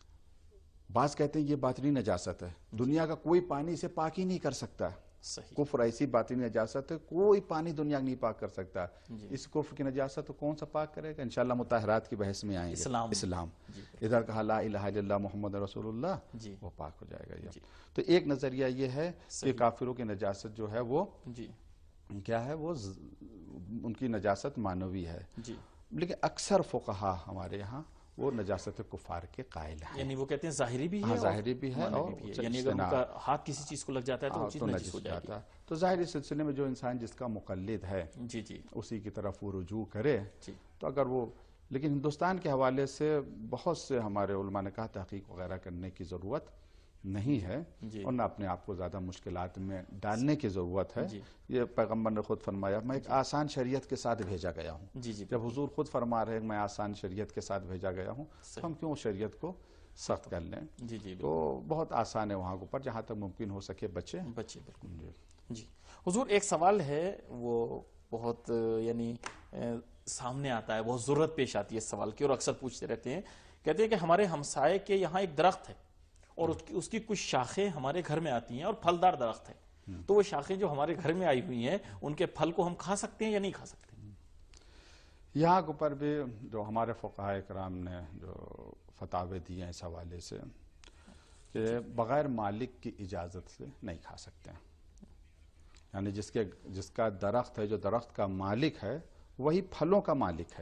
بعض کہتے ہیں یہ باطنی نجاست ہے، دنیا کا کوئی پانی سے پاک ہی نہیں کر سکتا. کفر ایسی باطنی نجاست ہے، کوئی پانی دنیا نہیں پاک کر سکتا. اس کفر کی نجاست تو کون سا پاک کرے گا؟ انشاءاللہ مطہرات کی بحث میں آئیں گے. اسلام ادھر کہا لا الہ الا اللہ محمد رسول اللہ، وہ پاک ہو جائے گا. تو ایک نظریہ یہ ہے کہ کافروں کی نجاست جو ہے وہ کیا ہے، وہ ان کی نجاست معنوی ہے. لیکن اکثر فقہا ہمارے یہاں وہ نجاست کفار کے قائل ہیں، یعنی وہ کہتے ہیں ظاہری بھی ہے، ظاہری بھی ہے، اور یعنی اگر ان کا ہاتھ کسی چیز کو لگ جاتا ہے تو وہ چیز نجس ہو جائے گی. تو ظاہری سلسلے میں جو انسان جس کا مقلد ہے اسی کی طرف وہ رجوع کرے. تو اگر وہ لیکن ہندوستان کے حوالے سے بہت سے ہمارے علماء نے کہا تحقیق وغیرہ کرنے کی ضرورت نہیں ہے، اور نہ اپنے آپ کو زیادہ مشکلات میں ڈالنے کی ضرورت ہے. یہ پیغمبر نے خود فرمایا میں ایک آسان شریعت کے ساتھ بھیجا گیا ہوں. جب حضور خود فرما رہے ہیں میں آسان شریعت کے ساتھ بھیجا گیا ہوں، تو ہم کیوں شریعت کو سخت کر لیں؟ تو بہت آسان ہے وہاں کے اوپر، جہاں تک ممکن ہو سکے بچے. جی حضور، ایک سوال ہے وہ بہت یعنی سامنے آتا ہے، بہت ضرورت پیش آتی ہے اس سوال کی، اور اکثر پوچھتے رہتے ہیں. کہتے ہیں کہ ہمارے ہمسائے کے یہاں ایک درخت ہے اور اس کی کچھ شاخیں ہمارے گھر میں آتی ہیں، اور پھلدار درخت ہے، تو وہ شاخیں جو ہمارے گھر میں آئی ہوئی ہیں ان کے پھل کو ہم کھا سکتے ہیں یا نہیں کھا سکتے؟ یہاں کے اوپر بھی جو ہمارے فقہاء کرام نے جو فتاوے دیے ہیں اس حوالے سے کہ بغیر مالک کی اجازت سے نہیں کھا سکتے ہیں. یعنی جس کا درخت ہے، جو درخت کا مالک ہے وہی پھلوں کا مالک ہے.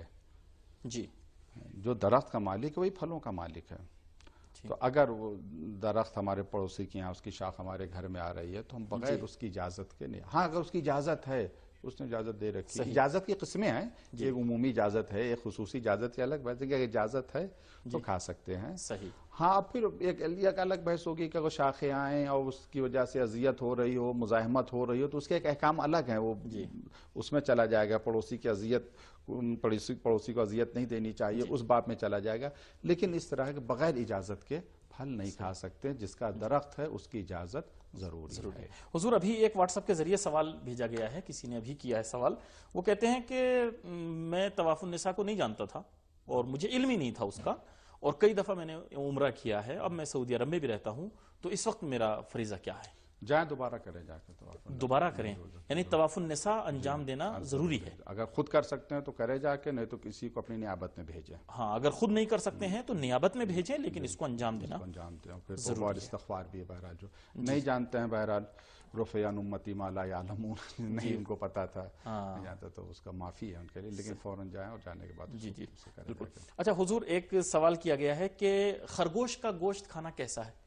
جو درخت کا مالک ہے وہی پھلوں کا مالک ہے. تو اگر وہ درخت ہمارے پڑوسی کے یہاں اس کی شاخ ہمارے گھر میں آ رہی ہے تو ہم بغیر اس کی اجازت کے نہیں. ہاں اگر اس کی اجازت ہے، اس نے اجازت دے رکھی ہے. اجازت کی قسمیں ہیں، ایک عمومی اجازت ہے، ایک خصوصی اجازت کی الگ بحث ہے. اگر اجازت ہے تو کھا سکتے ہیں. ہاں پھر ایک الگ بحث ہوگی کہ وہ شاخیں آئیں اور اس کی وجہ سے اذیت ہو رہی ہو، مزاحمت ہو رہی ہو، تو اس کے ایک احکام الگ ہیں، وہ اس میں چلا جائے گا. پڑوسی کی اذیت، پڑوسی کو اذیت نہیں دینی چاہیے، اس بات میں چلا جائے گا. لیکن اس طرح کے بغیر اجازت کے پھل نہیں کھا سکتے. جس کا درخت ہے اس کی اجازت ضروری ہے. حضور ابھی ایک واٹس ایپ کے ذریعے سوال بھیجا گیا ہے، کسی نے ابھی کیا ہے سوال. وہ کہتے ہیں کہ میں طواف النساء کو نہیں جانتا تھا اور مجھے علم ہی نہیں تھا اس کا، اور کئی دفعہ میں نے عمرہ کیا ہے، اب میں سعودی عرب میں بھی رہتا ہوں، تو اس وقت میرا فریضہ کیا ہے؟ جائیں دوبارہ کریں، جا کے دوبارہ کریں، یعنی طواف النساء انجام دینا ضروری ہے. اگر خود کر سکتے ہیں تو کرے جا کے، نہیں تو کسی کو اپنی نیابت میں بھیجیں. ہاں اگر خود نہیں کر سکتے ہیں تو نیابت میں بھیجیں، لیکن اس کو انجام دینا ضروری ہے. استغفار بھی ہے. بہرحال جو نہیں جانتے ہیں، بہرحال رفع عن امتی ما لا یعلمون، نہیں ان کو پتا تھا نہیں جانتا تو اس کا معافی ہے ان کے لیے، لیکن فوراً جائیں اور جانے کے بعد بالکل. اچھا حضور، ایک سوال کیا گیا ہے کہ خرگوش کا گوشت کھانا کیسا ہے؟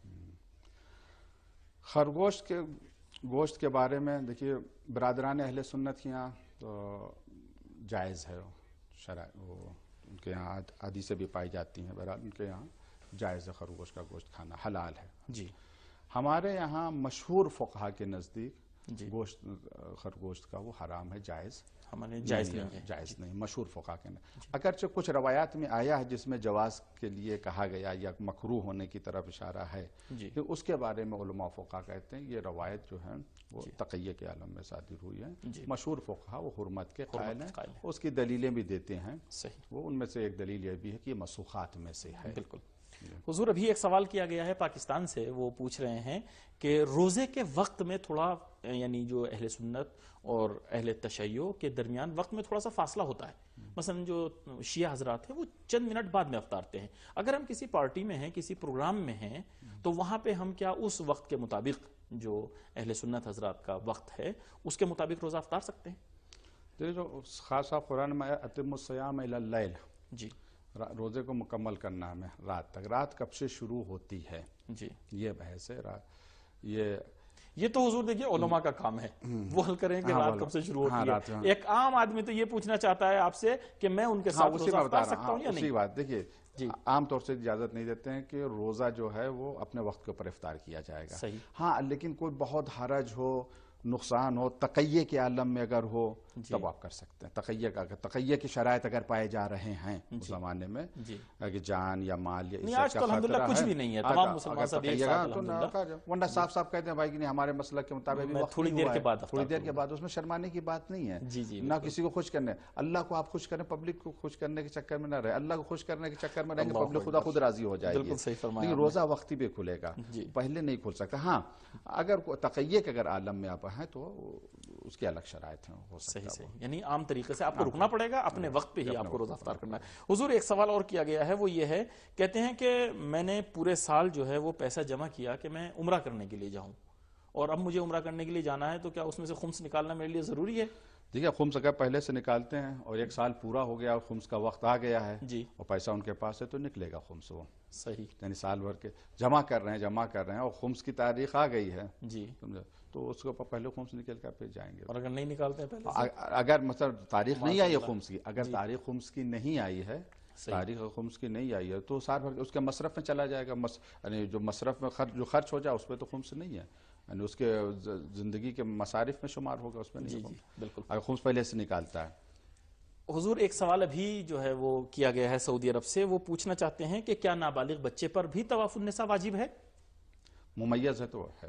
خرگوش کے گوشت کے بارے میں دیکھیے برادران اہل سنت کے یہاں تو جائز ہے، وہ ان کے یہاں حدیث سے بھی پائی جاتی ہیں، بہرحال ان کے یہاں جائز ہے خرگوش کا گوشت کھانا، حلال ہے. ہمارے یہاں مشہور فقہا کے نزدیک گوشت خرگوشت کا وہ حرام ہے، جائز ہمارے جائز نہیں ہے، جائز نہیں، مشہور فقہا کے نہیں. اگرچہ کچھ روایات میں آیا ہے جس میں جواز کے لیے کہا گیا یا مکروہ ہونے کی طرف اشارہ ہے، کہ اس کے بارے میں علماء فقہا کہتے ہیں یہ روایت جو ہے وہ تقیہ کے عالم میں صادر ہوئی ہے. مشہور فقہا وہ حرمت کے قائل ہیں، اس کی دلیلیں بھی دیتے ہیں. وہ ان میں سے ایک دلیل یہ بھی ہے کہ یہ مسوخات میں سے ہے. بالکل. حضور ابھی ایک سوال کیا گیا ہے پاکستان سے، وہ پوچھ رہے ہیں کہ روزے کے وقت میں تھوڑا یعنی جو اہل سنت اور اہل تشیع کے درمیان وقت میں تھوڑا سا فاصلہ ہوتا ہے. مثلا جو شیعہ حضرات ہیں وہ چند منٹ بعد میں افطارتے ہیں. اگر ہم کسی پارٹی میں ہیں، کسی پروگرام میں ہیں، تو وہاں پہ ہم کیا اس وقت کے مطابق جو اہل سنت حضرات کا وقت ہے اس کے مطابق روزہ افطار سکتے ہیں؟ دیکھیں جو خاصا قرآن میں اتم الصیام الی اللیل، جی روزے کو مکمل کرنا ہے رات تک. رات کب سے شروع ہوتی ہے جی یہ بحث ہے. یہ تو حضور دیکھیے علماء کا کام ہے، وہ حل کریں کہ رات کب سے شروع ہوتی ہے. ایک عام آدمی تو یہ پوچھنا چاہتا ہے آپ سے کہ میں ان کے ساتھ روزہ افطار سکتا ہوں یا نہیں؟ اسی بات دیکھیے عام طور سے اجازت نہیں دیتے ہیں کہ روزہ جو ہے وہ اپنے وقت کے اوپر افطار کیا جائے گا. ہاں لیکن کوئی بہت حرج ہو، نقصان ہو، تقیہ کے عالم میں اگر ہو تب آپ کر سکتے ہیں. تقیہ کی شرائط اگر پائے جا رہے ہیں اس زمانے میں کہ جان یا مال یا آج تو الحمدللہ کچھ بھی نہیں ہے، تمام مسلمان سب ایک ساتھ الحمدللہ. ورنہ صاف صاف کہتے ہیں بھائی کہ نہیں ہمارے مسلک کے مطابق تھوڑی دیر کے بعد اس میں شرمانے کی بات نہیں ہے. نہ کسی کو خوش کرنے، اللہ کو آپ خوش کریں، پبلک کو خوش کرنے کے چکر میں نہ رہے. اللہ کو خوش کرنے کے چکر میں رہیں گے پبلک خدا خود راضی ہو جائے گی. لیکن روزہ وقتی بھی کھلے گا، پہلے نہیں کھل سکتا. ہاں اگر تقیہ کے اگر عالم میں آپ ہیں تو اس کی الگ شرائط ہیں. صحیح یعنی عام طریقے سے آپ کو رکنا پڑے گا، اپنے وقت پہ ہی آپ کو روزہ افطار کرنا ہے. حضور ایک سوال اور کیا گیا ہے، وہ یہ ہے، کہتے ہیں کہ میں نے پورے سال جو ہے وہ پیسہ جمع کیا کہ میں عمرہ کرنے کے لیے جاؤں، اور اب مجھے عمرہ کرنے کے لیے جانا ہے، تو کیا اس میں سے خمس نکالنا میرے لیے ضروری ہے؟ دیکھیے خمس اگر پہلے سے نکالتے ہیں اور ایک سال پورا ہو گیا اور خمس کا وقت آ گیا ہے اور پیسہ ان کے پاس ہے تو نکلے گا خمس. وہ صحیح یعنی سال بھر کے جمع کر رہے ہیں اور خمس کی تاریخ آ گئی ہے تو اس کو پہلے خمس نکل کر پھر جائیں گے. اور اگر نہیں نکالتے ہیں پہلے، اگر مطلب تاریخ نہیں آئی ہے خمس کی، اگر تاریخ خمس کی نہیں آئی ہے، تاریخ خمس کی نہیں آئی ہے تو سال بھر اس کے مصرف میں چلا جائے گا. یعنی جو مصرف میں جو خرچ ہو جائے اس پہ تو خمس نہیں ہے، یعنی اس کے زندگی کے مصارف میں شمار ہوگا، اس میں نہیں ہوگا. بالکل اگر خمس پہلے سے نکالتا ہے. حضور ایک سوال ابھی جو ہے وہ کیا گیا ہے سعودی عرب سے، وہ پوچھنا چاہتے ہیں کہ کیا نابالغ بچے پر بھی طواف النساء واجب ہے؟ ممیز ہے تو ہے.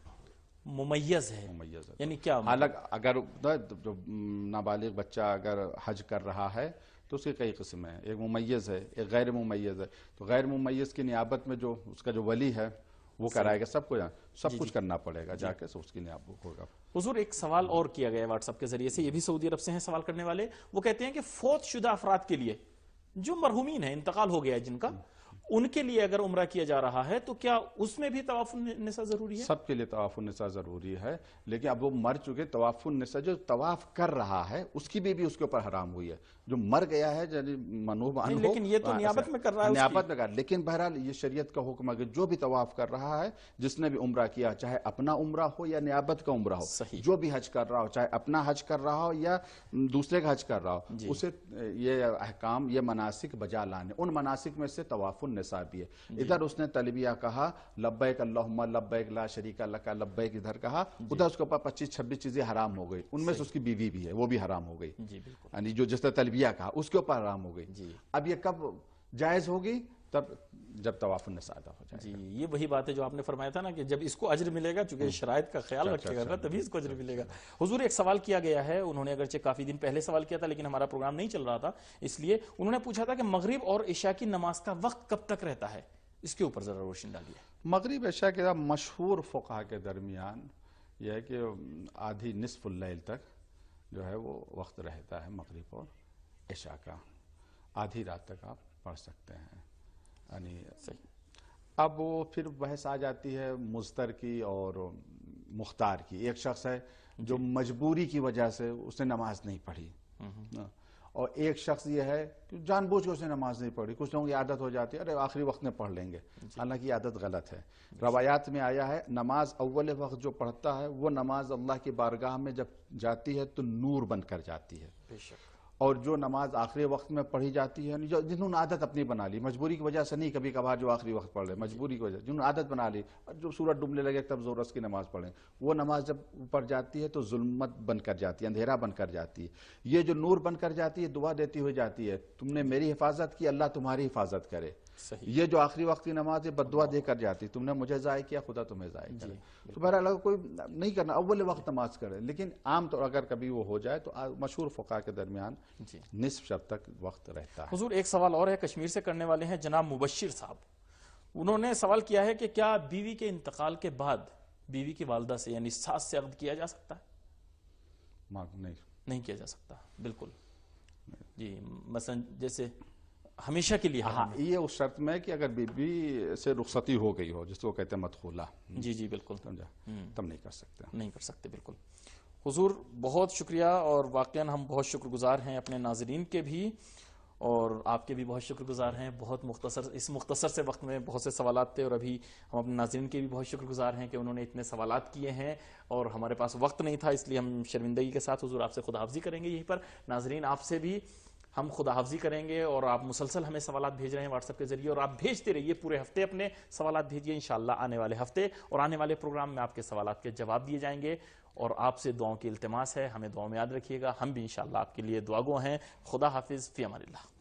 ممیز ہے یعنی کیا؟ حالانکہ اگر جو نابالغ بچہ اگر حج کر رہا ہے تو اس کی کئی قسم ہیں. ایک ممیز ہے، ایک غیر ممیز ہے. تو غیر ممیز کی نیابت میں جو اس کا جو ولی ہے وہ کرائے گا. سب کچھ کرنا پڑے گا جا کے اس کی نیابت ہوگا. حضور ایک سوال اور کیا گیا ہے واٹس ایپ کے ذریعے سے، یہ بھی سعودی عرب سے ہیں سوال کرنے والے. وہ کہتے ہیں کہ فوت شدہ افراد کے لیے جو مرحومین ہیں، انتقال ہو گیا ہے جن کا، ان کے لیے اگر عمرہ کیا جا رہا ہے تو کیا اس میں بھی طواف النساء ضروری ہے؟ سب کے لیے طواف النساء ضروری ہے، لیکن اب وہ مر چکے. طواف النساء جو طواف کر رہا ہے اس کی بھی اس کے اوپر حرام ہوئی ہے. جو مر گیا ہے منوب عنہ، لیکن یہ تو نیابت میں کر رہا ہے، نیابت میں کر. لیکن بہرحال یہ شریعت کا حکم ہے کہ جو بھی طواف کر رہا ہے، جس نے بھی عمرہ کیا، چاہے اپنا عمرہ ہو یا نیابت کا عمرہ ہو، جو بھی حج کر رہا ہو، چاہے اپنا حج کر رہا ہو یا دوسرے کا حج کر رہا ہو، اسے یہ احکام، یہ مناسک بجا لانے. ان مناسک میں سے طواف النساء بھی ہے. ادھر اس نے تلبیہ کہا، لبیک اللہم لبیک لا شریک لک لبیک، ادھر کہا. ادھر اس کے اوپر 25-26 چیزیں حرام ہو گئی. ان میں سے اس کی بیوی بھی ہے، وہ بھی حرام ہو گئی. یعنی جو جس نے تلبیہ کہا اس کے اوپر حرام ہو گئی. اب یہ کب جائز ہوگی؟ تب جب طواف النساء ادا ہو جائے گا. یہ وہی بات ہے جو آپ نے فرمایا تھا نا کہ جب اس کو اجر ملے گا، چونکہ شرائط کا خیال رکھے گا تبھی اس کو اجر ملے گا. حضور ایک سوال کیا گیا ہے، انہوں نے اگرچہ کافی دن پہلے سوال کیا تھا لیکن ہمارا پروگرام نہیں چل رہا تھا، اس لیے انہوں نے پوچھا تھا کہ مغرب اور عشاء کی نماز کا وقت کب تک رہتا ہے؟ اس کے اوپر ذرا روشنی ڈالیے. مغرب عشاء کے مشہور فقہا کے درمیان یہ ہے کہ آدھی نصف اللیل تک جو ہے وہ وقت رہتا ہے مغرب اور عشاء کا. آدھی رات تک آپ پڑھ سکتے ہیں. یعنی اب وہ پھر بحث آ جاتی ہے مضطر کی اور مختار کی. ایک شخص ہے جو مجبوری کی وجہ سے اس نے نماز نہیں پڑھی، اور ایک شخص یہ ہے کہ جان بوجھ کے اس نے نماز نہیں پڑھی. کچھ لوگوں کی عادت ہو جاتی ہے، ارے آخری وقت میں پڑھ لیں گے. حالانکہ یہ عادت غلط ہے. روایات میں آیا ہے نماز اول وقت جو پڑھتا ہے وہ نماز اللہ کی بارگاہ میں جب جاتی ہے تو نور بن کر جاتی ہے. اور جو نماز آخری وقت میں پڑھی جاتی ہے جنہوں نے عادت اپنی بنا لی، مجبوری کی وجہ سے نہیں، کبھی کبھار جو آخری وقت پڑھ رہے مجبوری کی وجہ سے، جنہوں نے عادت بنا لی، جو سورج ڈوبنے لگے تب زور اس کی نماز پڑھیں، وہ نماز جب پڑھ جاتی ہے تو ظلمت بن کر جاتی ہے، اندھیرا بن کر جاتی ہے، یہ جو نور بن کر جاتی ہے دعا دیتی ہوئی جاتی ہے، تم نے میری حفاظت کی، اللہ تمہاری حفاظت کرے۔ یہ جو آخری وقت کی نماز ہے بد دعا دے کر جاتی، تم نے مجھے ضائع کیا، خدا تمہیں ضائع کرے۔ تو بہرحال اگر کوئی نہیں کرنا اول وقت نماز کرے، لیکن عام طور اگر کبھی وہ ہو جائے تو مشہور فقہاء کے درمیان نصف شب تک وقت رہتا ہے۔ حضور ایک سوال اور ہے، کشمیر سے کرنے والے ہیں جناب مبشر صاحب، انہوں نے سوال کیا ہے کہ کیا بیوی کے انتقال کے بعد بیوی کی والدہ سے یعنی ساس سے عقد کیا جا سکتا ہے؟ نہیں کیا جا سکتا، بالکل جی، مثلا جیسے ہمیشہ کے لیے، ہاں یہ اس شرط میں کہ اگر بیوی سے رخصتی ہو گئی ہو، جس کو کہتے ہیں مدخولہ، جی بالکل، سمجھا، تم نہیں کر سکتے، نہیں کر سکتے، بالکل۔ حضور بہت شکریہ، اور واقعاً ہم بہت شکر گزار ہیں اپنے ناظرین کے بھی، اور آپ کے بھی بہت شکر گزار ہیں، بہت اس مختصر سے وقت میں بہت سے سوالات تھے، اور ابھی ہم اپنے ناظرین کے بھی بہت شکر گزار ہیں کہ انہوں نے اتنے سوالات کیے ہیں، اور ہمارے پاس وقت نہیں تھا، اس لیے ہم شرمندگی کے ساتھ حضور آپ سے خدا حافظی کریں گے یہیں پر۔ ناظرین آپ سے بھی ہم خدا حافظی کریں گے، اور آپ مسلسل ہمیں سوالات بھیج رہے ہیں واٹس ایپ کے ذریعے، اور آپ بھیجتے رہیے، پورے ہفتے اپنے سوالات بھیجیے، انشاءاللہ آنے والے ہفتے اور آنے والے پروگرام میں آپ کے سوالات کے جواب دیے جائیں گے، اور آپ سے دعاؤں کی التماس ہے، ہمیں دعاؤں میں یاد رکھیے گا، ہم بھی انشاءاللہ آپ کے لیے دعا گو ہیں۔ خدا حافظ، فی امان اللہ۔